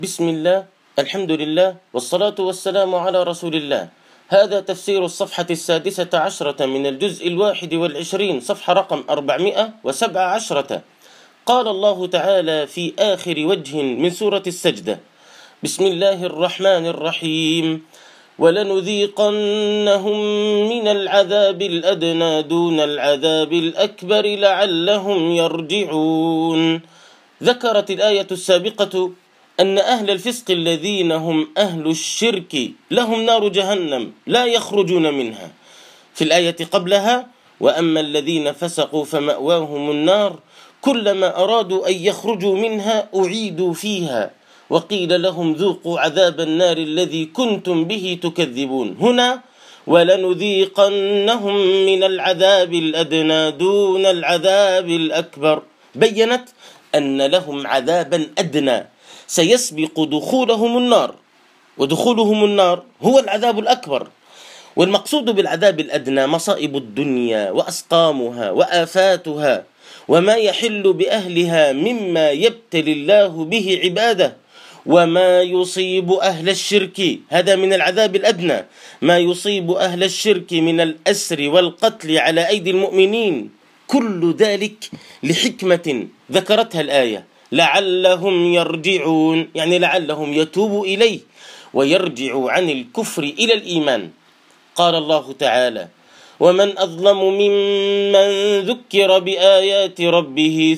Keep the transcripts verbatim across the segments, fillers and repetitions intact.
بسم الله، الحمد لله، والصلاة والسلام على رسول الله. هذا تفسير الصفحة السادسة عشرة من الجزء الواحد والعشرين، صفحة رقم أربعمائة وسبع عشرة. قال الله تعالى في آخر وجه من سورة السجدة: بسم الله الرحمن الرحيم: ولنذيقنهم من العذاب الأدنى دون العذاب الأكبر لعلهم يرجعون. ذكرت الآية السابقة أن أهل الفسق الذين هم أهل الشرك لهم نار جهنم لا يخرجون منها. في الآية قبلها: وأما الذين فسقوا فمأواهم النار كلما أرادوا أن يخرجوا منها أعيدوا فيها وقيل لهم ذوقوا عذاب النار الذي كنتم به تكذبون. هنا: ولنذيقنهم من العذاب الأدنى دون العذاب الأكبر، بيّنت أن لهم عذابا أدنى سيسبق دخولهم النار، ودخولهم النار هو العذاب الأكبر. والمقصود بالعذاب الأدنى مصائب الدنيا وأسقامها وآفاتها وما يحل بأهلها مما يبتلي الله به عباده، وما يصيب أهل الشرك، هذا من العذاب الأدنى، ما يصيب أهل الشرك من الأسر والقتل على أيدي المؤمنين، كل ذلك لحكمة ذكرتها الآية: لعلهم يرجعون، يعني لعلهم يتوبوا إليه ويرجعوا عن الكفر إلى الإيمان. قال الله تعالى: ومن أظلم ممن ذكر بآيات ربه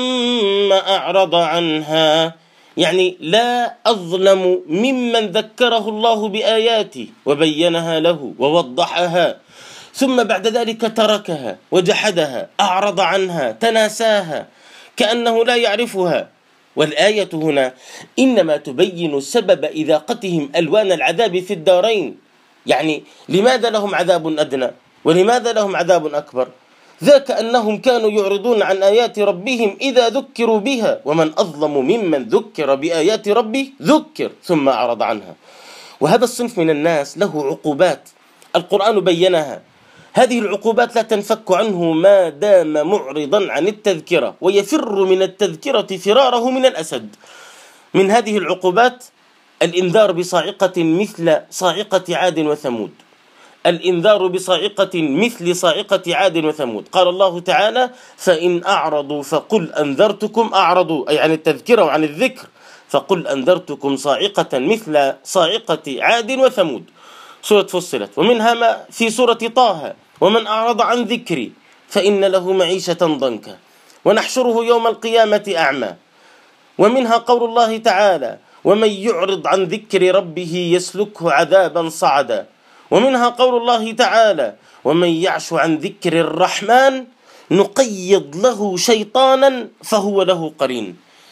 ثم أعرض عنها، يعني لا أظلم ممن ذكره الله بآياته وبينها له ووضحها ثم بعد ذلك تركها وجحدها، أعرض عنها، تناساها كأنه لا يعرفها. والآية هنا إنما تبين سبب إذاقتهم ألوان العذاب في الدارين. يعني لماذا لهم عذاب أدنى ولماذا لهم عذاب أكبر؟ ذاك أنهم كانوا يعرضون عن آيات ربهم إذا ذكروا بها، ومن أظلم ممن ذكر بآيات ربه ذكر ثم أعرض عنها. وهذا الصنف من الناس له عقوبات القرآن بينها. هذه العقوبات لا تنفك عنه ما دام معرضا عن التذكرة، ويفر من التذكرة فراره من الأسد. من هذه العقوبات الإنذار بصاعقة مثل صاعقة عاد وثمود، الإنذار بصاعقة مثل صاعقة عاد وثمود. قال الله تعالى: فإن أعرضوا فقل أنذرتكم، أعرضوا أي عن التذكرة وعن الذكر، فقل أنذرتكم صاعقة مثل صاعقة عاد وثمود، سورة فصلت. ومنها ما في سورة طه: ومن أعرض عن ذكري فإن له معيشة ضنكا ونحشره يوم القيامة أعمى. ومنها قول الله تعالى: ومن يعرض عن ذكر ربه يسلكه عذابا صعدا. ومنها قول الله تعالى: ومن يعش عن ذكر الرحمن نقيض له شيطانا فهو له قرين.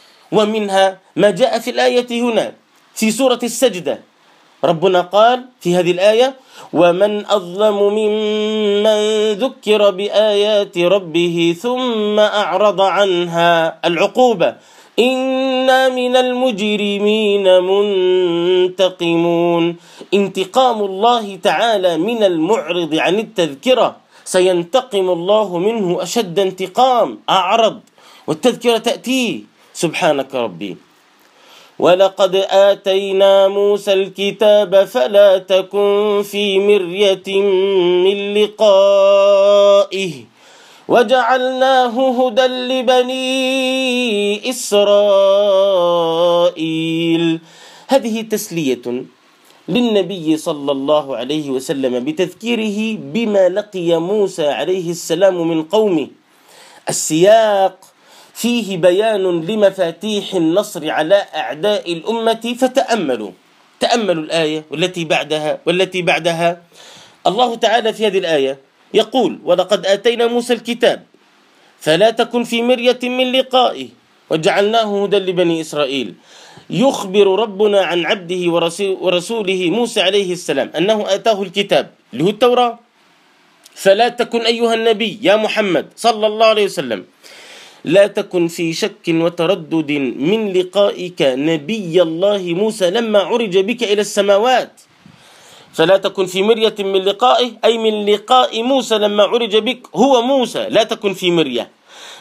ومنها ما جاء في الآية هنا في سورة السجدة، ربنا قال في هذه الآية: ومن أظلم ممن ذكر بآيات ربه ثم أعرض عنها. العقوبة: إنا من المجرمين منتقمون. انتقام الله تعالى من المعرض عن التذكرة، سينتقم الله منه أشد انتقام. أعرض والتذكرة تأتيه، سبحانك ربي. ولقد آتينا موسى الكتاب فلا تكن في مرية من لقائه وجعلناه هدى لبني إسرائيل. هذه تسلية للنبي صلى الله عليه وسلم بتذكيره بما لقي موسى عليه السلام من قومه. السياق فيه بيان لمفاتيح النصر على أعداء الأمة، فتأملوا تأملوا الآية والتي بعدها والتي بعدها. الله تعالى في هذه الآية يقول: ولقد آتينا موسى الكتاب فلا تكن في مرية من لقائه وجعلناه هدى لبني إسرائيل. يخبر ربنا عن عبده ورسوله موسى عليه السلام أنه آتاه الكتاب اللي هو التوراة. فلا تكن أيها النبي يا محمد صلى الله عليه وسلم، لا تكن في شك وتردد من لقائك نبي الله موسى لما عرج بك إلى السماوات. فلا تكن في مرية من لقائه، أي من لقاء موسى لما عرج بك هو موسى، لا تكن في مرية.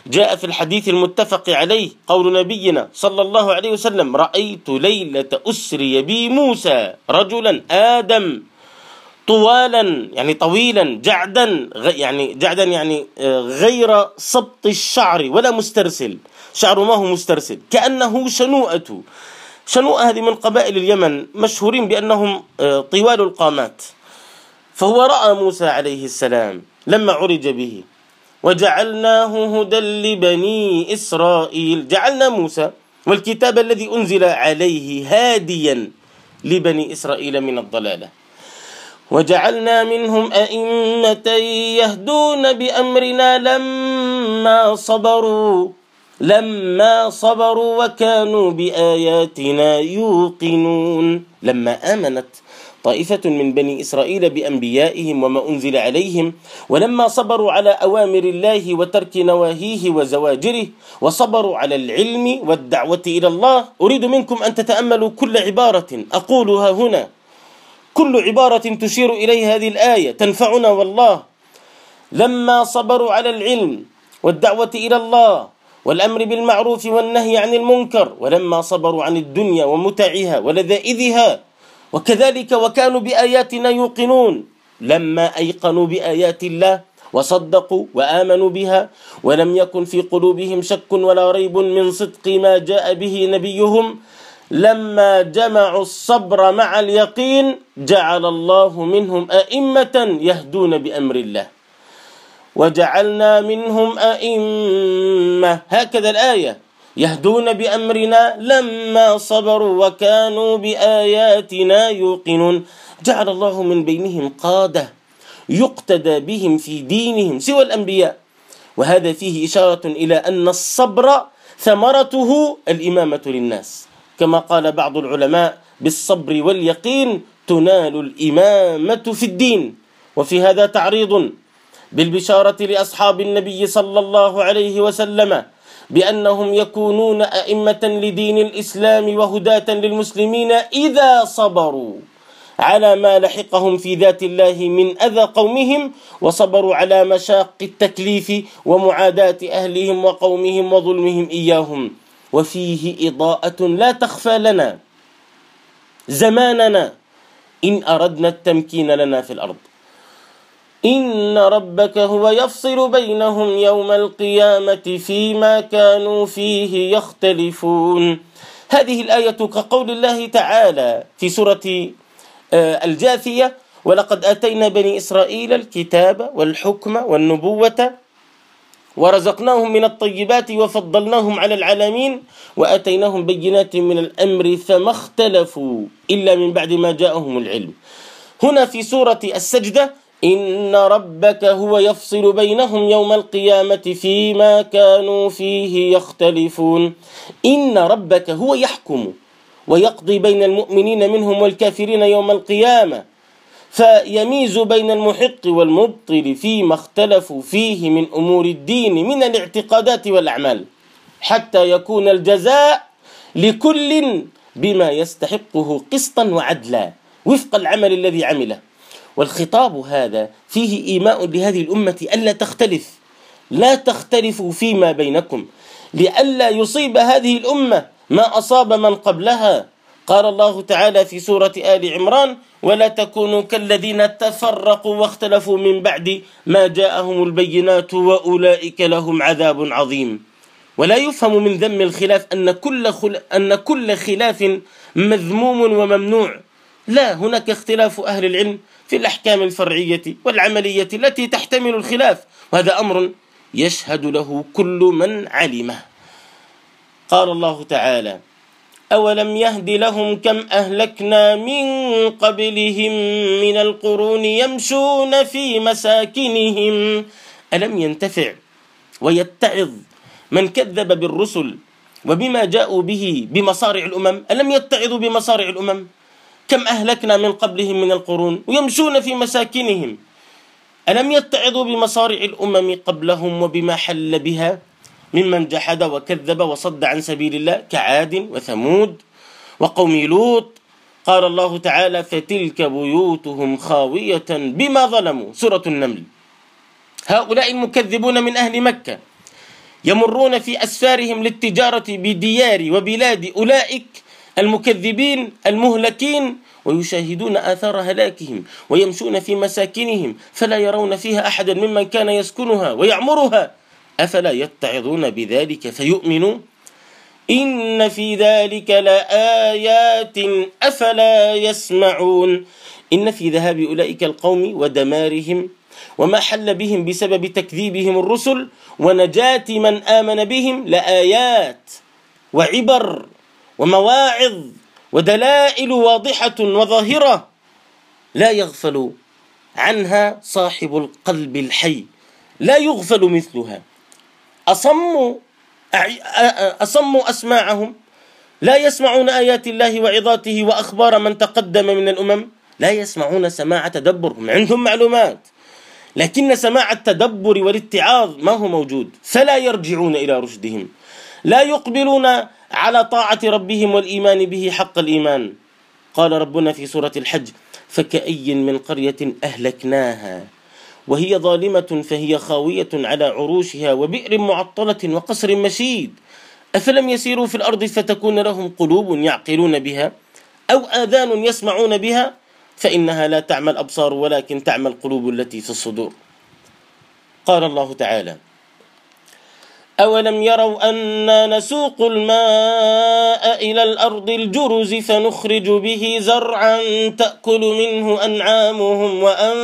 جاء في الحديث المتفق عليه قول نبينا صلى الله عليه وسلم: رأيت ليلة أسري بي موسى رجلا آدم طوالا، يعني طويلا، جعدا، يعني جعدا يعني غير سبط الشعر ولا مسترسل، شعره ما هو مسترسل، كأنه شنوءة. شنوءة هذه من قبائل اليمن، مشهورين بأنهم طوال القامات. فهو رأى موسى عليه السلام لما عرج به: وجعلناه هدى لبني إسرائيل. جعلنا موسى والكتاب الذي أنزل عليه هاديا لبني إسرائيل من الضلالة، وجعلنا منهم أئمة يهدون بأمرنا لما صبروا لما صبروا وكانوا بآياتنا يوقنون. لما آمنت طائفة من بني إسرائيل بأنبيائهم وما أنزل عليهم، ولما صبروا على أوامر الله وترك نواهيه وزواجره، وصبروا على العلم والدعوة إلى الله. أريد منكم أن تتأملوا كل عبارة أقولها هنا، كل عبارة تشير إليه هذه الآية تنفعنا والله. لما صبروا على العلم والدعوة إلى الله والأمر بالمعروف والنهي عن المنكر، ولما صبروا عن الدنيا ومتعها ولذائذها، وكذلك وكانوا بآياتنا يوقنون. لما أيقنوا بآيات الله وصدقوا وآمنوا بها، ولم يكن في قلوبهم شك ولا ريب من صدق ما جاء به نبيهم، لما جمعوا الصبر مع اليقين جعل الله منهم أئمة يهدون بأمر الله. وجعلنا منهم أئمة، هكذا الآية، يهدون بأمرنا لما صبروا وكانوا بآياتنا يوقنون. جعل الله من بينهم قادة يقتدى بهم في دينهم سوى الأنبياء، وهذا فيه إشارة إلى أن الصبر ثمرته الإمامة للناس، كما قال بعض العلماء: بالصبر واليقين تنال الإمامة في الدين. وفي هذا تعريض بالبشارة لأصحاب النبي صلى الله عليه وسلم بأنهم يكونون أئمة لدين الإسلام وهداة للمسلمين إذا صبروا على ما لحقهم في ذات الله من أذى قومهم، وصبروا على مشاق التكليف ومعاداة أهلهم وقومهم وظلمهم إياهم. وفيه إضاءة لا تخفى لنا زماننا إن أردنا التمكين لنا في الأرض. إن ربك هو يفصل بينهم يوم القيامة فيما كانوا فيه يختلفون. هذه الآية كقول الله تعالى في سورة الجاثية: ولقد آتينا بني إسرائيل الكتاب والحكم والنبوة ورزقناهم من الطيبات وفضلناهم على العالمين وآتيناهم بينات من الأمر فما اختلفوا إلا من بعد ما جاءهم العلم. هنا في سورة السجدة: إن ربك هو يفصل بينهم يوم القيامة فيما كانوا فيه يختلفون. إن ربك هو يحكم ويقضي بين المؤمنين منهم والكافرين يوم القيامة، فيميز بين المحق والمبطل فيما اختلفوا فيه من أمور الدين من الاعتقادات والأعمال، حتى يكون الجزاء لكل بما يستحقه قسطا وعدلا وفق العمل الذي عمله. والخطاب هذا فيه إيماء لهذه الأمة ألا تختلف، لا تختلفوا فيما بينكم، لئلا يصيب هذه الأمة ما أصاب من قبلها. قال الله تعالى في سورة آل عمران: ولا تكونوا كالذين تفرقوا واختلفوا من بعد ما جاءهم البينات وأولئك لهم عذاب عظيم. ولا يفهم من ذم الخلاف أن كل, خل... أن كل خلاف مذموم وممنوع، لا، هناك اختلاف أهل العلم في الأحكام الفرعية والعملية التي تحتمل الخلاف، وهذا أمر يشهد له كل من علمه. قال الله تعالى: أولم يهد لهم كم أهلكنا من قبلهم من القرون يمشون في مساكنهم. ألم ينتفع ويتعظ من كذب بالرسل وبما جاءوا به بمصارع الأمم؟ ألم يتعظوا بمصارع الأمم؟ كم أهلكنا من قبلهم من القرون ويمشون في مساكنهم. ألم يتعظوا بمصارع الأمم قبلهم وبما حل بها ممن جحد وكذب وصد عن سبيل الله كعاد وثمود وقوم لوط. قال الله تعالى: فتلك بيوتهم خاوية بما ظلموا. سورة النمل. هؤلاء المكذبون من أهل مكة يمرون في أسفارهم للتجارة بديار وبلاد أولئك المكذبين المهلكين ويشاهدون آثار هلاكهم ويمشون في مساكنهم فلا يرون فيها أحدا ممن كان يسكنها ويعمرها أفلا يتعظون بذلك فيؤمنوا إن في ذلك لآيات أفلا يسمعون إن في ذهاب أولئك القوم ودمارهم وما حل بهم بسبب تكذيبهم الرسل ونجاة من آمن بهم لآيات وعبر ومواعظ ودلائل واضحة وظاهرة لا يغفل عنها صاحب القلب الحي، لا يغفل مثلها. أصموا أصموا أسماعهم، لا يسمعون آيات الله وعظاته وأخبار من تقدم من الأمم، لا يسمعون سماع تدبر. هم عندهم معلومات لكن سماع التدبر والاتعاظ ما هو موجود، فلا يرجعون إلى رشدهم، لا يقبلون على طاعة ربهم والإيمان به حق الإيمان. قال ربنا في سورة الحج: فكأي من قرية أهلكناها وهي ظالمة فهي خاوية على عروشها وبئر معطلة وقصر مشيد أفلم يسيروا في الأرض فتكون لهم قلوب يعقلون بها أو آذان يسمعون بها فإنها لا تعمى الأبصار ولكن تعمى القلوب التي في الصدور. قال الله تعالى: أولم يروا أنا نسوق الماء إلى الأرض الجرز فنخرج به زرعا تأكل منه أنعامهم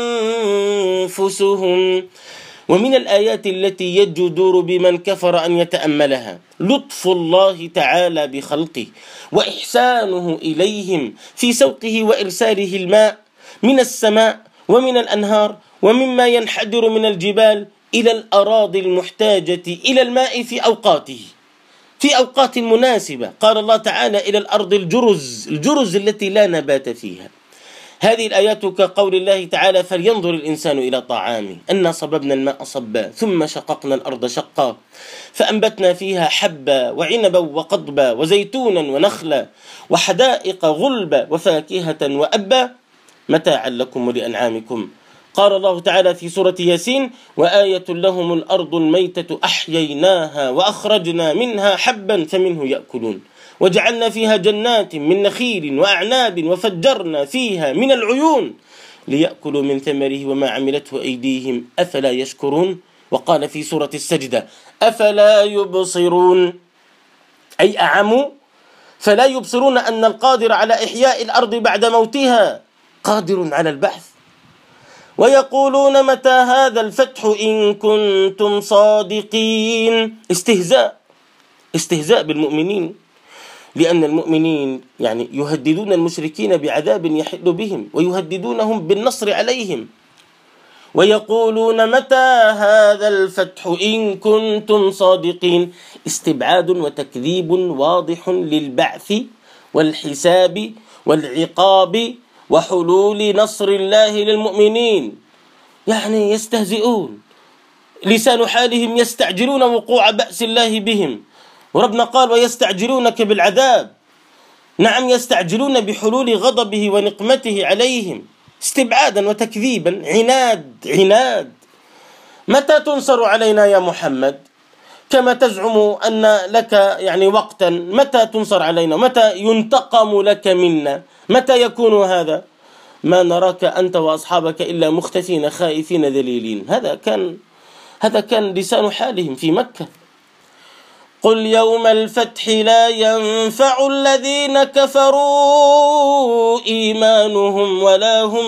وأنفسهم. ومن الآيات التي يجدر بمن كفر أن يتأملها لطف الله تعالى بخلقه وإحسانه إليهم في سوقه وإرساله الماء من السماء ومن الأنهار ومما ينحدر من الجبال إلى الأراضي المحتاجة إلى الماء في أوقاته في أوقات مناسبة. قال الله تعالى: إلى الأرض الجرز، الجرز التي لا نبات فيها. هذه الآيات كقول الله تعالى: فلينظر الإنسان إلى طعامه أنا صببنا الماء صبا ثم شققنا الأرض شقا فأنبتنا فيها حبا وعنبا وقضبا وزيتونا ونخلا وحدائق غلبا وفاكهة وأبا متاعا لكم ولأنعامكم. قال الله تعالى في سورة ياسين: وآية لهم الأرض الميتة أحييناها وأخرجنا منها حبا فمنه يأكلون وجعلنا فيها جنات من نخيل وأعناب وفجرنا فيها من العيون ليأكلوا من ثمره وما عملته أيديهم أفلا يشكرون. وقال في سورة السجدة: أفلا يبصرون، أي أعموا فلا يبصرون أن القادر على إحياء الأرض بعد موتها قادر على البعث. ويقولون متى هذا الفتح إن كنتم صادقين. استهزاء استهزاء بالمؤمنين، لأن المؤمنين يعني يهددون المشركين بعذاب يحل بهم ويهددونهم بالنصر عليهم. ويقولون متى هذا الفتح إن كنتم صادقين. استبعاد وتكذيب واضح للبعث والحساب والعقاب وحلول نصر الله للمؤمنين. يعني يستهزئون، لسان حالهم يستعجلون وقوع بأس الله بهم. وربنا قال: ويستعجلونك بالعذاب. نعم، يستعجلون بحلول غضبه ونقمته عليهم استبعادا وتكذيبا. عناد عناد. متى تنصر علينا يا محمد؟ كما تزعم أن لك يعني وقتا، متى تنصر علينا؟ متى ينتقم لك منا؟ متى يكون هذا؟ ما نراك أنت وأصحابك إلا مختفين خائفين ذليلين. هذا كان هذا كان لسان حالهم في مكة. قل يوم الفتح لا ينفع الذين كفروا إيمانهم ولا هم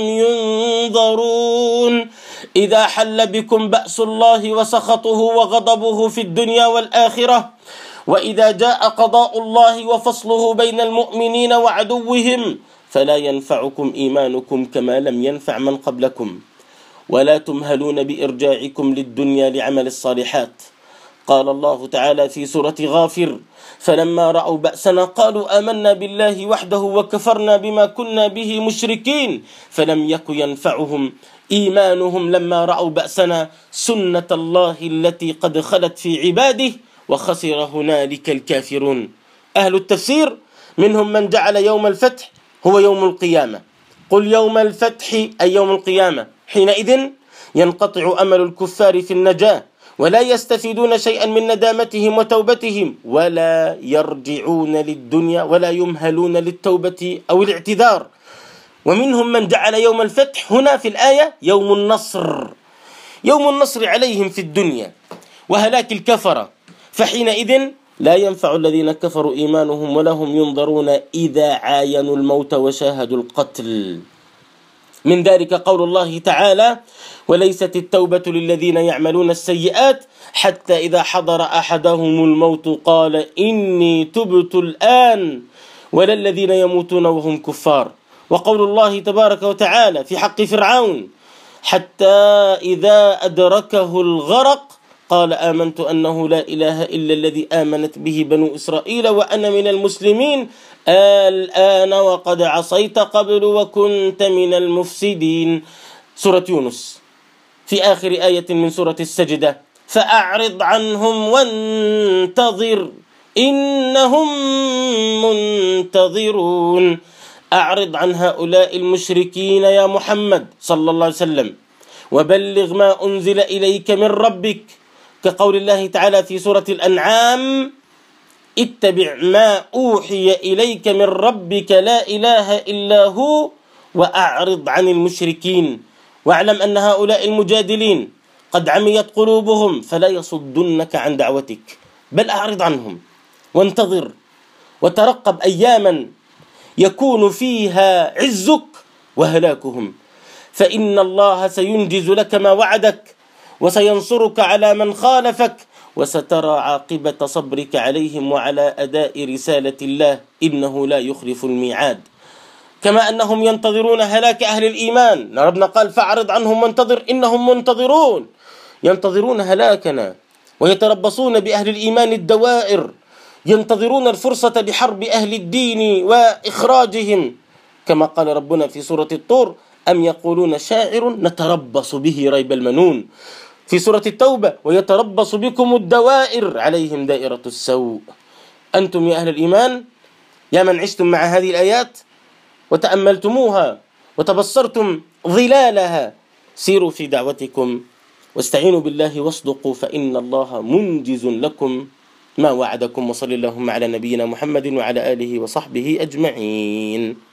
ينظرون إذا حل بكم بأس الله وسخطه وغضبه في الدنيا والآخرة وإذا جاء قضاء الله وفصله بين المؤمنين وعدوهم فلا ينفعكم إيمانكم كما لم ينفع من قبلكم ولا تمهلون بإرجاعكم للدنيا لعمل الصالحات. قال الله تعالى في سورة غافر: فلما رأوا بأسنا قالوا آمنا بالله وحده وكفرنا بما كنا به مشركين فلم يك ينفعهم إيمانهم لما رأوا بأسنا سنة الله التي قد خلت في عباده وخسر هنالك الكافرون. أهل التفسير منهم من جعل يوم الفتح هو يوم القيامة. قل يوم الفتح أي يوم القيامة، حينئذ ينقطع أمل الكفار في النجاة ولا يستفيدون شيئا من ندامتهم وتوبتهم، ولا يرجعون للدنيا ولا يمهلون للتوبة أو الاعتذار. ومنهم من جعل يوم الفتح هنا في الآية يوم النصر، يوم النصر عليهم في الدنيا وهلاك الكفرة، فحينئذ لا ينفع الذين كفروا إيمانهم ولا هم ينظرون إذا عاينوا الموت وشاهدوا القتل. من ذلك قول الله تعالى: وليست التوبة للذين يعملون السيئات حتى إذا حضر أحدهم الموت قال إني تبت الآن، ولا الذين يموتون وهم كفار. وقول الله تبارك وتعالى في حق فرعون: حتى إذا أدركه الغرق قال آمنت أنه لا إله إلا الذي آمنت به بنو إسرائيل وأنا من المسلمين الآن وقد عصيت قبل وكنت من المفسدين. سورة يونس في آخر آية من سورة السجدة: فأعرض عنهم وانتظر إنهم منتظرون. أعرض عن هؤلاء المشركين يا محمد صلى الله عليه وسلم، وبلغ ما أنزل إليك من ربك، كقول الله تعالى في سورة الأنعام: اتبع ما أوحي إليك من ربك لا إله إلا هو وأعرض عن المشركين، واعلم أن هؤلاء المجادلين قد عميت قلوبهم فلا يصدنك عن دعوتك، بل أعرض عنهم وانتظر وترقب أياما يكون فيها عزك وهلاكهم، فإن الله سينجز لك ما وعدك وسينصرك على من خالفك، وسترى عاقبة صبرك عليهم وعلى أداء رسالة الله، إنه لا يخلف الميعاد. كما أنهم ينتظرون هلاك أهل الإيمان، ربنا قال: فأعرض عنهم وانتظر إنهم منتظرون، ينتظرون هلاكنا ويتربصون بأهل الإيمان الدوائر، ينتظرون الفرصة بحرب أهل الدين وإخراجهم، كما قال ربنا في سورة الطور: أم يقولون شاعر نتربص به ريب المنون. في سورة التوبة: ويتربص بكم الدوائر عليهم دائرة السوء. أنتم يا أهل الإيمان، يا من عشتم مع هذه الآيات وتأملتموها وتبصرتم ظلالها، سيروا في دعوتكم واستعينوا بالله واصدقوا، فإن الله منجز لكم ما وعدكم. وصل اللهم على نبينا محمد وعلى آله وصحبه أجمعين.